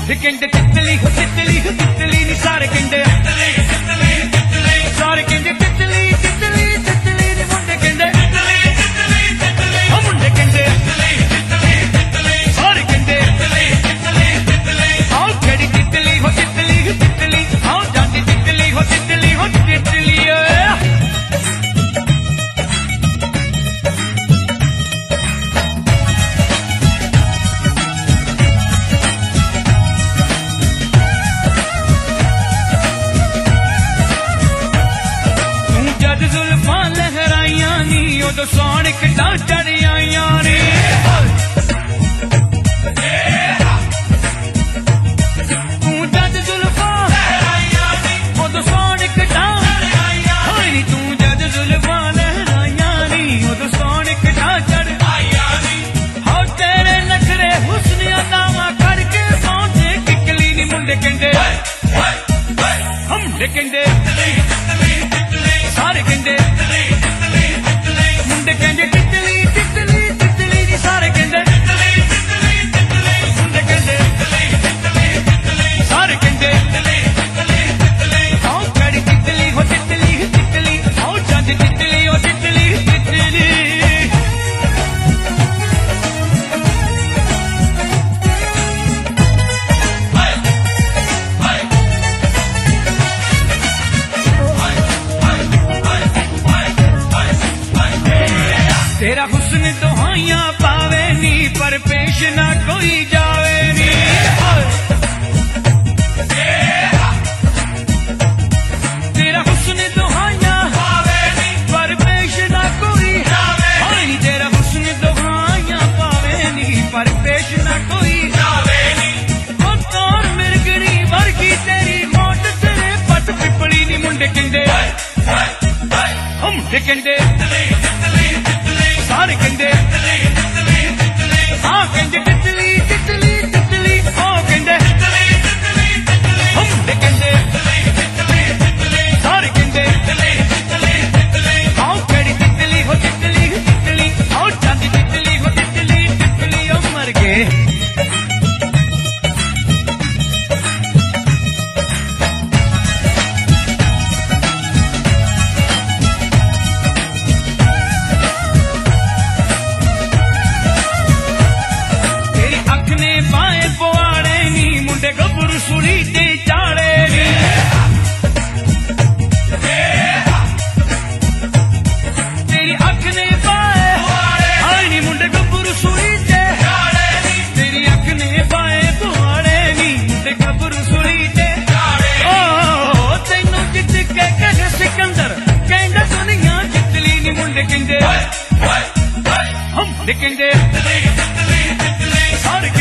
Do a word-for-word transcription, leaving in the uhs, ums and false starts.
ਮੁੰਡੇ ਕਹਿੰਦੇ ਤਿੱਤਲੀ ਹੋ ਤਿੱਤਲੀ ਹੋ ਤਿੱਤਲੀ ਨੀ ਸਾਰੇ ਕਹਿੰਦੇ ਤਿੱਤਲੀ ਤਿੱਤਲੀ ਤਿੱਤਲੀ ਸਾਰੇ ਕਹਿੰਦੇ ਤਿੱਤਲੀ ਤਿੱਤਲੀ ਤਿੱਤਲੀ ਨੀ ਮੁੰਡੇ ਕਹਿੰਦੇ ਤਿੱਤਲੀ ਤਿੱਤਲੀ ਤਿੱਤਲੀ ਉਹ ਮੁੰਡੇ ਕਹਿੰਦੇ ਤਿੱਤਲੀ ਤਿੱਤਲੀ ਤਿੱਤਲੀ ਸਾਰੇ ਕਹਿੰਦੇ ਤਿੱਤਲੀ ਤਿੱਤਲੀ ਤਿੱਤਲੀ ਆਓ ਕਿਹੜੀ ਤਿੱਤਲੀ ਹੋ ਤਿੱਤਲੀ ਹੋ ਤਿੱਤਲੀ ਆਓ ਜਾਂਦੀ ਤਿੱਤਲੀ ਹੋ ਤਿੱਤਲੀ ਹੋ ਤਿੱਤਲੀ ਉਦੋਂ ਸੋਹਣ ਕਿੱਦਾਂ ਚੜ ਆਈਆਂ ਨੀ ਤੂੰ ਜਦ ਜ਼ੁਲਫਾਂ ਲਹਿਰਾਈਆਂ ਨੀ ਉਦੋਂ ਸੋਹਣ ਕਿੱਦਾਂ ਚੜ ਆਈਆਂ ਹੋਈ ਨੀ ਤੂੰ ਜਦ ਜ਼ੁਲਫਾਂ ਲਹਿਰਾਈਆਂ ਨੀ ਉਦੋਂ ਸੋਹਣ ਕਿੱਦਾਂ ਚੜ ਆਈਆਂ ਨੀ ਹੋ ਤੇਰੇ ਨਖਰੇ ਹੁਸਨ ਅਦਾਵਾਂ ਕਰਕੇ ਸੌਂਦੇ ਕਿਕਲੀ ਨੀ ਮੁੰਡੇ ਕਹਿੰਦੇ ਮੁੰਡੇ ਕਹਿੰਦੇ ਸਾਰੇ ਕਹਿੰਦੇ ਮੁੰਡੇ ਕਹਿੰਦੇ ਤਿੱਤਲੀ ਤਿੱਤਲੀ ਤਿੱਤਲੀ ਨੀ ਸਾਰੇ ਕਹਿੰਦੇ ਤਿੱਤਲੀ ਤਿੱਤਲੀ ਤਿੱਤਲੀ ਮੁੰਡੇ ਕਹਿੰਦੇ ਤਿੱਤਲੀ ਤਿੱਤਲੀ ਤਿੱਤਲੀ ਸਾਰੇ ਕਹਿੰਦੇ ਤਿੱਤਲੀ ਤਿੱਤਲੀ ਤਿੱਤਲੀ ਆਓ ਕਿਹੜੀ ਤਿੱਤਲੀ ਹੋ ਤਿੱਤਲੀ ਤਿੱਤਲੀ ਆਓ ਜਾਂਦੀ ਤਿੱਤਲੀ ਹੋ ਤਿੱਤਲੀ ਤਿੱਤਲੀ तेरा हुस्न दुहाइयां पावे नी पर पेश ना कोई जावे नी तेरा हुस्न दुहाइयां पावे नी पर पेश ना कोई जावे नी तेरा हुस्न दुहाइयां पावे नी पर पेश ना कोई जावे नी ओ तोर मिर्गनी वर्गी तेरी मोट तेरे पट पिपली नी मुंडे कहंदे मुंडे कहंदे ਸਾਰੇ ਕਹਿੰਦੇ ਤਿੱਤਲੀ ਤਿੱਤਲੀ ਤਿੱਤਲੀ ਹਾਂ ਕਹਿੰਦੇ ਤਿੱਤਲੀ ਤਿੱਤਲੀ ਤਿੱਤਲੀ ਉਹ ਕਹਿੰਦੇ ਤਿੱਤਲੀ ਤਿੱਤਲੀ ਤਿੱਤਲੀ ਮੁੰਡੇ ਕਹਿੰਦੇ ਤਿੱਤਲੀ ਤਿੱਤਲੀ ਤਿੱਤਲੀ ਸਾਰੇ ਕਹਿੰਦੇ ਤਿੱਤਲੀ ਤਿੱਤਲੀ ਤਿੱਤਲੀ ਆਓ ਕਿਹੜੀ ਤਿੱਤਲੀ ਹੋ ਤਿੱਤਲੀ ਤਿੱਤਲੀ ਆਓ ਜਾਂਦੀ ਤਿੱਤਲੀ ਹੋ ਤਿੱਤਲੀ ਤਿੱਤਲੀ ਉਹ ਮਰ ਗਏ ਗੱਭਰੂ ਸੁਣੀ ਤੇ ਚਾੜੇ ਨੀ ਤੇਰੀ ਅੱਖ ਨੇ ਪਾਏ ਹਾਏ ਨੀ ਮੁੰਡੇ ਗੱਭਰੂ ਸੁਣੀ ਤੇ ਚਾੜੇ ਨੀ ਤੇਰੀ ਅੱਖ ਨੇ ਪਾਏ ਪੁਆੜੇ ਨੀ ਮੁੰਡੇ ਗੱਭਰੂ ਸੁਣੀ ਤੇ ਚਾੜੇ ਓ ਤੈਨੂੰ ਜਿੱਤ ਕੇ ਕਹੇ ਸਿਕੰਦਰ ਕਹਿੰਦਾ ਦੁਨੀਆ ਜਿੱਤਲੀ ਨੀ ਮੁੰਡੇ ਕਹਿੰਦੇ ਮੁੰਡੇ ਕਹਿੰਦੇ ਸਾਰੇ